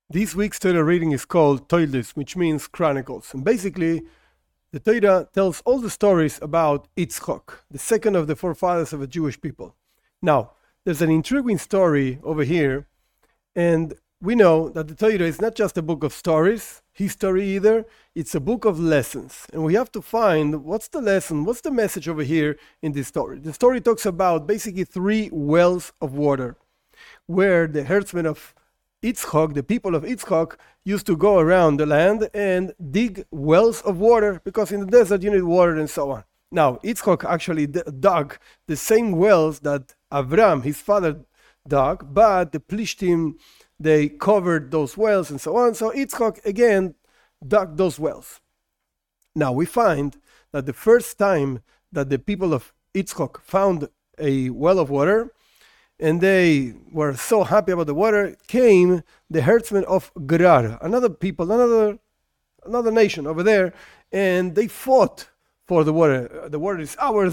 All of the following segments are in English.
This week's Torah reading is called Toildes, which means chronicles. And basically, the Torah tells all the stories about Yitzchok, the second of the forefathers of the Jewish people. Now, there's an intriguing story over here, and we know that the Torah is not just a book of stories, history either, it's a book of lessons. And we have to find what's the lesson, what's the message over here in this story. The story talks about basically three wells of water, where the herdsmen of Yitzchok, the people of Yitzchok, used to go around the land and dig wells of water, because in the desert you need water and so on. Now, Yitzchok actually dug the same wells that Avram, his father, dug, but the Plishtim, they covered those wells and so on. So Yitzchok again dug those wells. Now we find that the first time that the people of Yitzchok found a well of water, and they were so happy about the water, came the herdsmen of Gerar, another people, another nation over there, and they fought for the water. The water is ours,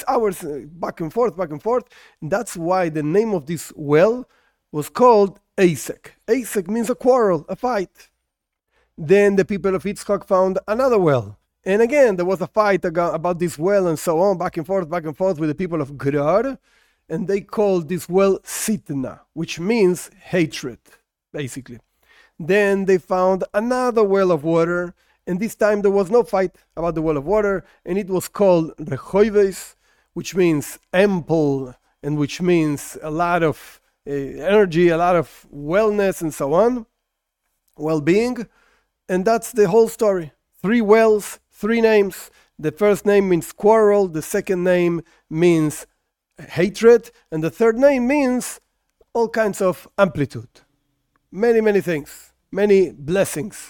back and forth, back and forth. And that's why the name of this well was called Asek. Asek means a quarrel, a fight. Then the people of Yitzchak found another well. And again, there was a fight about this well and so on, back and forth with the people of Gerar. And they called this well Sitna, which means hatred, basically. Then they found another well of water, and this time there was no fight about the well of water, and it was called Rechoives, which means ample, and which means a lot of energy, a lot of wellness, and so on, well-being. And that's the whole story. Three wells, three names. The first name means quarrel, the second name means hatred, and the third name means all kinds of amplitude, many things, many blessings.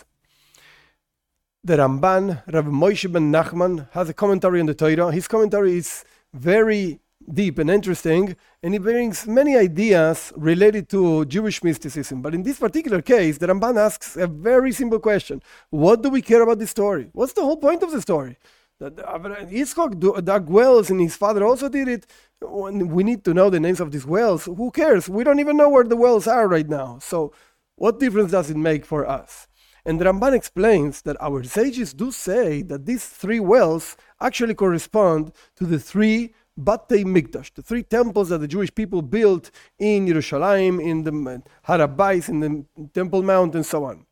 The Ramban, Rabbi Moshe ben Nachman, has a commentary on the Torah. His commentary is very deep and interesting, and he brings many ideas related to Jewish mysticism. But in this particular case, the Ramban asks a very simple question: what do we care about this story? What's the whole point of the story? That Yitzchok dug wells and his father also did it. We need to know the names of these wells. Who cares? We don't even know where the wells are right now. So what difference does it make for us? And the Ramban explains that our sages do say that these three wells actually correspond to the three Batei Mikdash, the three temples that the Jewish people built in Yerushalayim, in the Har HaBayis, in the Temple Mount, and so on.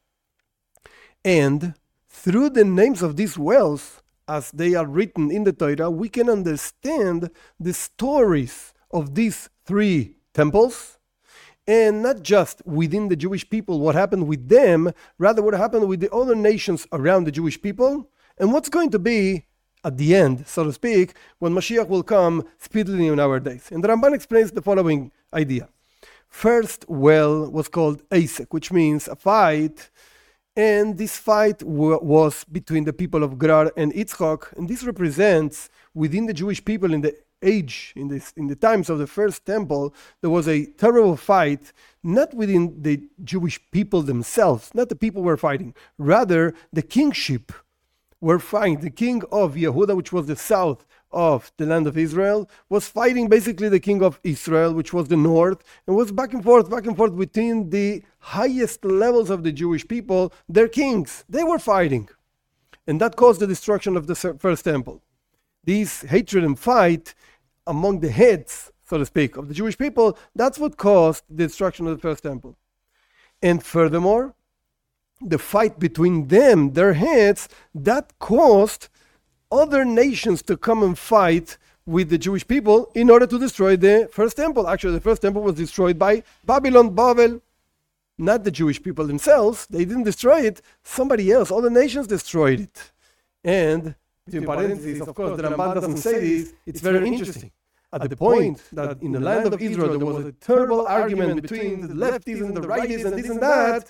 And through the names of these wells, as they are written in the Torah, we can understand the stories of these three temples, and not just within the Jewish people, what happened with them, rather what happened with the other nations around the Jewish people, and what's going to be at the end, so to speak, when Mashiach will come speedily in our days. And the Ramban explains the following idea. First well was called Asek, which means a fight. And this fight was between the people of Gerar and Yitzchok, and this represents within the Jewish people in the age, in the times of the first temple, there was a terrible fight, not within the Jewish people themselves, not the people were fighting, rather the kingship were fighting. The king of Yehuda, which was the south of the land of Israel, was fighting basically the king of Israel, which was the north, and was back and forth between the highest levels of the Jewish people, their kings. They were fighting. And that caused the destruction of the first temple. This hatred and fight among the heads, so to speak, of the Jewish people, that's what caused the destruction of the first temple. And furthermore, the fight between them, their heads, that caused other nations to come and fight with the Jewish people in order to destroy the first temple. Actually, the first temple was destroyed by Babel, not the Jewish people themselves. They didn't destroy it. Somebody else, other nations destroyed it. And, in parentheses, of course, the Ramban doesn't say this. It's very interesting. At the point that in the land of Israel there was a terrible argument between the lefties and the righties and this and that,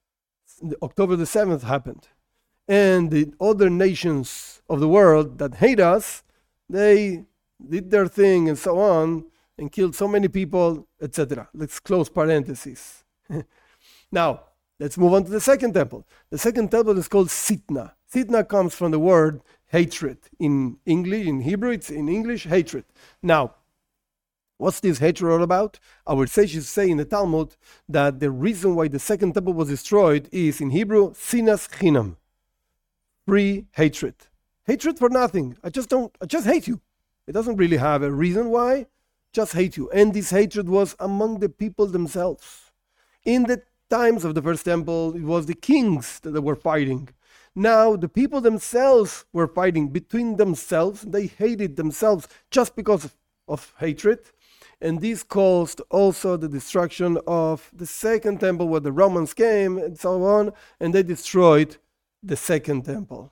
October the 7th happened. And the other nations of the world that hate us, they did their thing and so on, and killed so many people, etc. Let's close parentheses. Now, let's move on to the second temple. The second temple is called Sitna. Sitna comes from the word hatred. In English, in Hebrew, it's in English, hatred. Now, What's this hatred all about? Our sages say in the Talmud that the reason why the second temple was destroyed is, in Hebrew, sinas chinam, free hatred. Hatred for nothing. I just hate you. It doesn't really have a reason why, just hate you. And this hatred was among the people themselves. In the times of the first temple, it was the kings that they were fighting. Now the people themselves were fighting between themselves. They hated themselves just because of hatred. And this caused also the destruction of the second temple where the Romans came and so on, and they destroyed the second temple.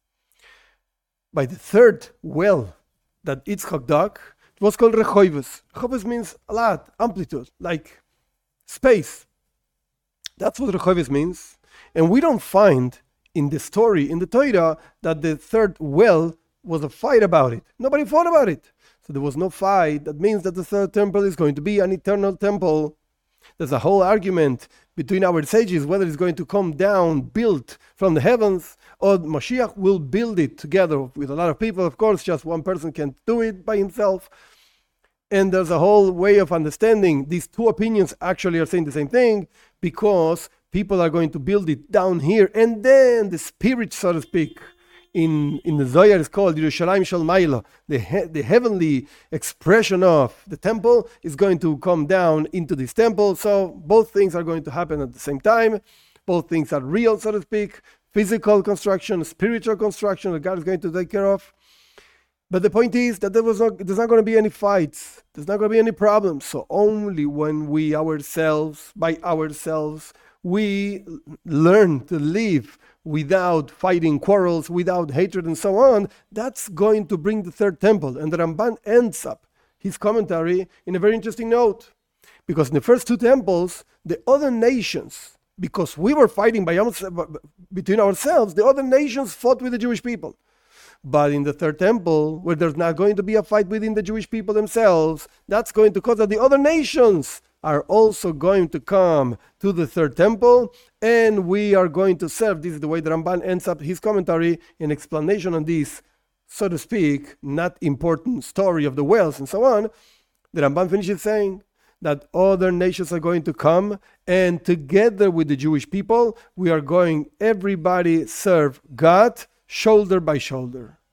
By the third well that Yitzchak dug, it was called Rechoives. Rechoives means a lot, amplitude, like space. That's what Rechoives means. And we don't find in the story, in the Torah, that the third well was a fight about it. Nobody fought about it. So there was no fight. That means that the third temple is going to be an eternal temple. There's a whole argument between our sages whether it's going to come down built from the heavens or Mashiach will build it together with a lot of people. Of course, just one person can't do it by himself. And there's a whole way of understanding these two opinions actually are saying the same thing, because people are going to build it down here, and then the spirit, so to speak, in the Zohar is called Yerushalayim Shel Maila. The heavenly expression of the temple is going to come down into this temple. So both things are going to happen at the same time. Both things are real, so to speak. Physical construction, spiritual construction that God is going to take care of. But the point is that there's not going to be any fights. There's not going to be any problems. So only when we ourselves, by ourselves, we learn to live without fighting quarrels, without hatred and so on, that's going to bring the third temple. And the Ramban ends up his commentary in a very interesting note. Because in the first two temples, the other nations, because we were fighting between ourselves, the other nations fought with the Jewish people. But in the third temple, where there's not going to be a fight within the Jewish people themselves, that's going to cause that the other nations are also going to come to the third temple, and we are going to serve. This is the way the Ramban ends up his commentary, in explanation on this, so to speak, not important story of the wells and so on. The Ramban finishes saying that other nations are going to come, and together with the Jewish people, we are going, everybody serve God shoulder by shoulder.